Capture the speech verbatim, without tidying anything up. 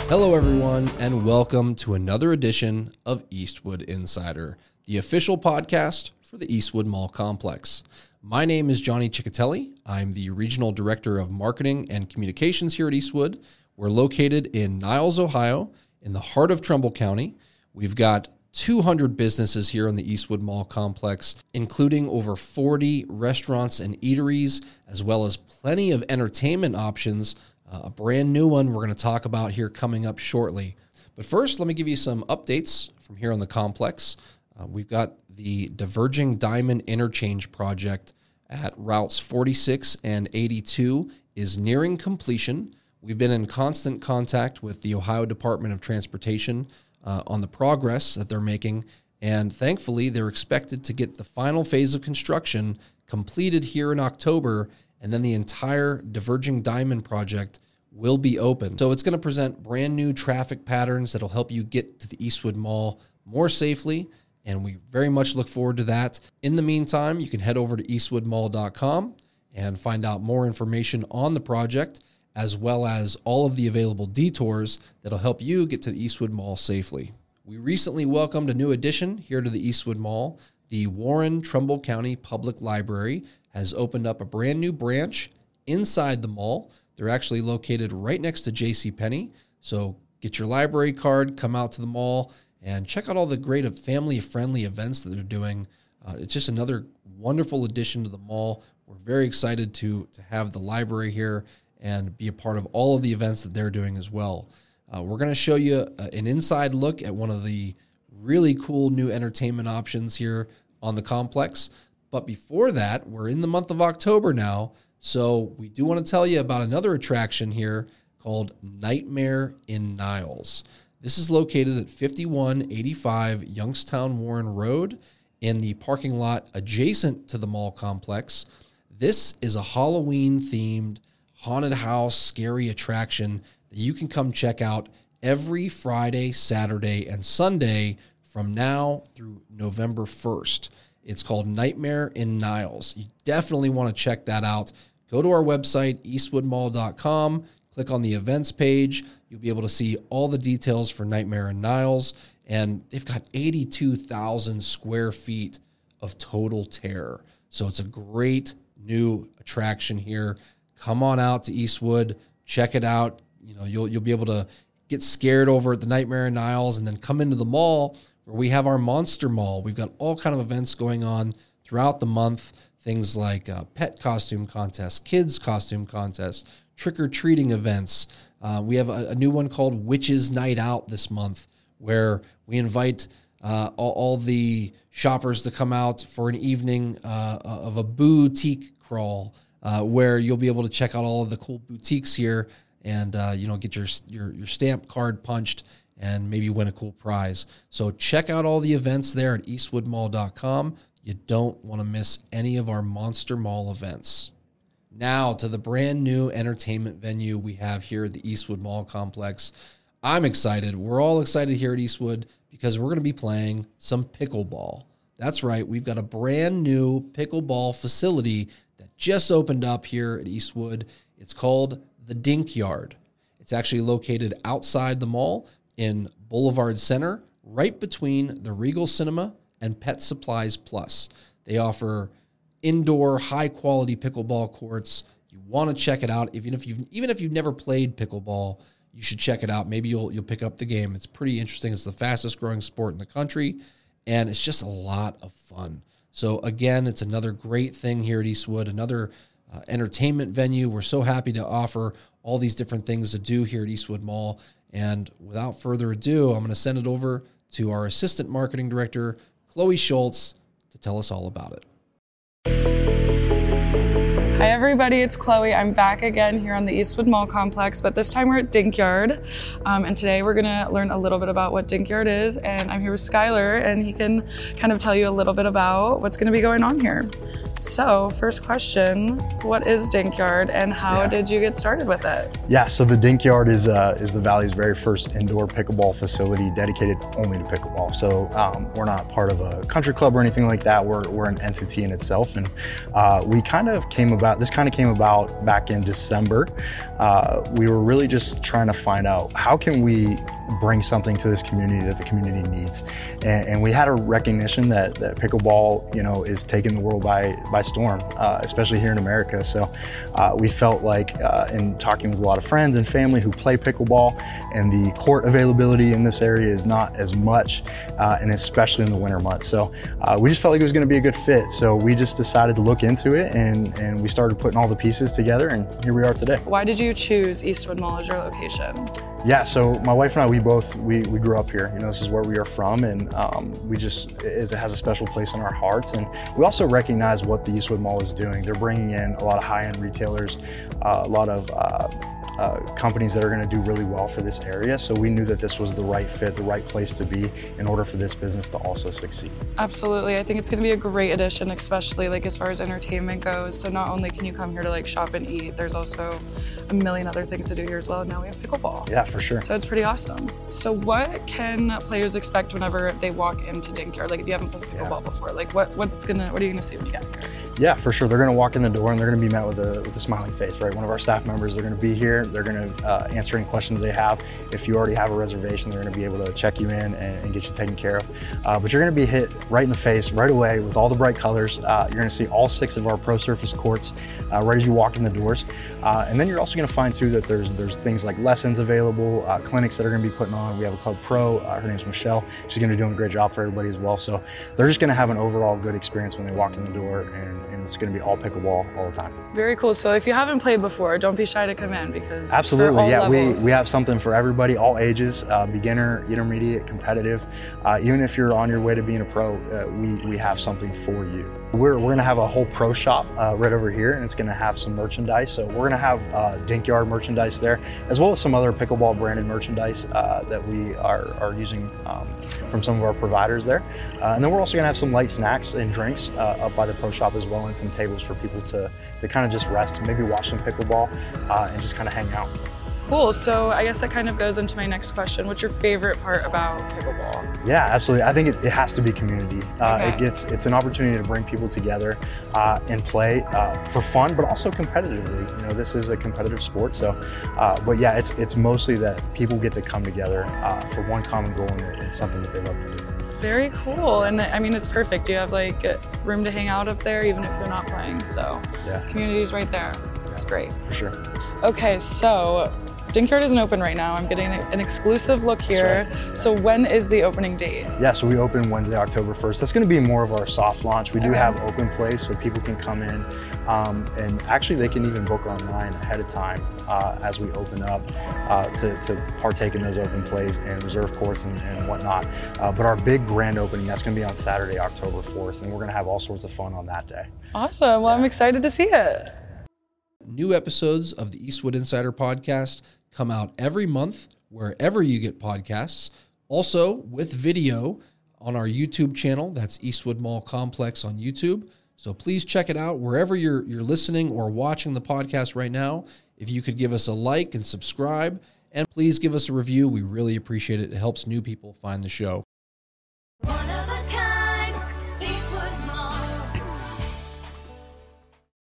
Hello, everyone, and welcome to another edition of Eastwood Insider, the official podcast for the Eastwood Mall Complex. My name is Johnny Ciccatelli. I'm the Regional Director of Marketing and Communications here at Eastwood. We're located in Niles, Ohio, in the heart of Trumbull County. We've got two hundred businesses here on the Eastwood Mall Complex, including over forty restaurants and eateries, as well as plenty of entertainment options. Uh, a brand new one we're going to talk about here coming up shortly. But first, let me give you some updates from here on the complex. Uh, we've got the Diverging Diamond Interchange project at routes forty-six and eighty-two is nearing completion. We've been in constant contact with the Ohio Department of Transportation uh, on the progress that they're making, and thankfully they're expected to get the final phase of construction completed here in October, and then the entire Diverging Diamond project will be open. So it's going to present brand new traffic patterns that'll help you get to the Eastwood Mall more safely, and we very much look forward to that. In the meantime, you can head over to eastwood mall dot com and find out more information on the project, as well as all of the available detours that'll help you get to the Eastwood Mall safely. We recently welcomed a new addition here to the Eastwood Mall. The Warren Trumbull County Public Library has opened up a brand new branch inside the mall. They're actually located right next to JCPenney. So get your library card, come out to the mall, and check out all the great family-friendly events that they're doing. Uh, it's just another wonderful addition to the mall. We're very excited to, to have the library here and be a part of all of the events that they're doing as well. Uh, we're going to show you a, an inside look at one of the really cool new entertainment options here on the complex. But before that, we're in the month of October now, so we do want to tell you about another attraction here called Nightmare in Niles. This is located at fifty-one eighty-five Youngstown Warren Road in the parking lot adjacent to the mall complex. This is a Halloween-themed haunted house scary attraction that you can come check out every Friday, Saturday, and Sunday from now through November first. It's called Nightmare in Niles. You definitely want to check that out. Go to our website, eastwood mall dot com, click on the events page. You'll be able to see all the details for Nightmare in Niles, and they've got eighty-two thousand square feet of total terror. So it's a great new attraction here. Come on out to Eastwood, check it out. You know, you'll you'll be able to get scared over at the Nightmare in Niles and then come into the mall where we have our Monster Mall. We've got all kind of events going on throughout the month, things like uh, pet costume contests, kids costume contests, trick-or-treating events. Uh, we have a, a new one called Witches Night Out this month, where we invite uh, all, all the shoppers to come out for an evening uh, of a boutique crawl, uh, where you'll be able to check out all of the cool boutiques here and uh, you know, get your, your your stamp card punched and maybe win a cool prize. So check out all the events there at eastwood mall dot com. You don't want to miss any of our Monster Mall events. Now to the brand new entertainment venue we have here at the Eastwood Mall Complex. I'm excited. We're all excited here at Eastwood because we're going to be playing some pickleball. That's right. We've got a brand new pickleball facility that just opened up here at Eastwood. It's called the Dink Yard. It's actually located outside the mall in Boulevard Center, right between the Regal Cinema and Pet Supplies Plus. They offer indoor, high-quality pickleball courts. You want to check it out. Even if you've even if you've never played pickleball, you should check it out. Maybe you'll you'll pick up the game. It's pretty interesting. It's the fastest-growing sport in the country, and it's just a lot of fun. So again, it's another great thing here at Eastwood, another uh, entertainment venue. We're so happy to offer all these different things to do here at Eastwood Mall. And without further ado, I'm going to send it over to our Assistant Marketing Director, Chloe Schultz, to tell us all about it. Hi everybody, it's Chloe. I'm back again here on the Eastwood Mall Complex, but this time we're at Dink Yard. Um, and today we're gonna learn a little bit about what Dink Yard is, and I'm here with Skylar, and he can kind of tell you a little bit about what's gonna be going on here. So first question, what is Dink Yard and how yeah. did you get started with it? Yeah, so the Dink Yard is uh, is the Valley's very first indoor pickleball facility dedicated only to pickleball. So um, we're not part of a country club or anything like that. We're, we're an entity in itself, and uh, we kind of came about about, this kind of came about back in December. Uh, we were really just trying to find out, how can we bring something to this community that the community needs? And, and we had a recognition that, that pickleball, you know, is taking the world by, by storm, uh, especially here in America. So uh, we felt like uh, in talking with a lot of friends and family who play pickleball, and the court availability in this area is not as much, uh, and especially in the winter months. So uh, we just felt like it was going to be a good fit. So we just decided to look into it, and, and we started putting all the pieces together, and here we are today. Why did you choose Eastwood Mall as your location? Yeah, so my wife and I, we both, we, we grew up here. You know, this is where we are from, and um, we just, it has a special place in our hearts. And we also recognize what the Eastwood Mall is doing. They're bringing in a lot of high-end retailers, uh, a lot of uh, uh, companies that are going to do really well for this area. So we knew that this was the right fit, the right place to be in order for this business to also succeed. Absolutely. I think it's going to be a great addition, especially like as far as entertainment goes. So not only can you come here to like shop and eat, there's also a million other things to do here as well. And now we have pickleball. Yeah, for sure. So it's pretty awesome. So what can players expect whenever they walk into Dinkyard? Like if you haven't played pickleball yeah. before, like what what's gonna what are you gonna see when you get here? Yeah, for sure. They're gonna walk in the door and they're gonna be met with a with a smiling face, right? One of our staff members, they're gonna be here. They're gonna uh, answer any questions they have. If you already have a reservation, they're gonna be able to check you in and, and get you taken care of. Uh, but you're gonna be hit right in the face right away with all the bright colors. Uh, you're gonna see all six of our pro surface courts uh, right as you walk in the doors. Uh, and then you're also gonna find too that there's there's things like lessons available, uh, clinics that are gonna be putting on. We have a club pro, uh, her name's Michelle. She's gonna be doing a great job for everybody as well. So they're just gonna have an overall good experience when they walk in the door, and, and it's gonna be all pickleball all the time. Very cool. So if you haven't played before, don't be shy to come in, because absolutely, yeah, levels. we we have something for everybody, all ages, uh, beginner, intermediate, competitive. Uh, even if you're on your way to being a pro, uh, we we have something for you. We're we're gonna have a whole pro shop uh, right over here, and it's gonna have some merchandise. So we're gonna have uh, Dinkyard merchandise there, as well as some other pickleball branded merchandise uh, that we are are using um, from some of our providers there. Uh, and then we're also gonna have some light snacks and drinks uh, up by the pro shop as well, and some tables for people to to kind of just rest, maybe watch some pickleball, uh, and just kind of hang out. Cool. So I guess that kind of goes into my next question. What's your favorite part about pickleball? Yeah, absolutely. I think it, it has to be community. Uh, okay. It gets it's an opportunity to bring people together uh, and play uh, for fun, but also competitively. You know, this is a competitive sport, so. Uh, but yeah, it's it's mostly that people get to come together uh, for one common goal, and it's something that they love to do. Very cool. And I mean, it's perfect. You have like room to hang out up there, even if you're not playing. So yeah, community's right there. It's yeah, great. For sure. Okay, so Dinkyard isn't open right now. I'm getting an exclusive look here. That's right. So when is the opening date? Yeah, so we open Wednesday, October first. That's going to be more of our soft launch. We do okay. have open play, so people can come in, um, and actually they can even book online ahead of time uh, as we open up uh, to, to partake in those open plays and reserve courts and, and whatnot. Uh, but our big grand opening, that's going to be on Saturday, October fourth, and we're going to have all sorts of fun on that day. Awesome. Well, yeah. I'm excited to see it. New episodes of the Eastwood Insider Podcast come out every month wherever you get podcasts. Also with video on our YouTube channel. That's Eastwood Mall Complex on YouTube. So please check it out wherever you're you're listening or watching the podcast right now. If you could give us a like and subscribe, and please give us a review. We really appreciate it. It helps new people find the show.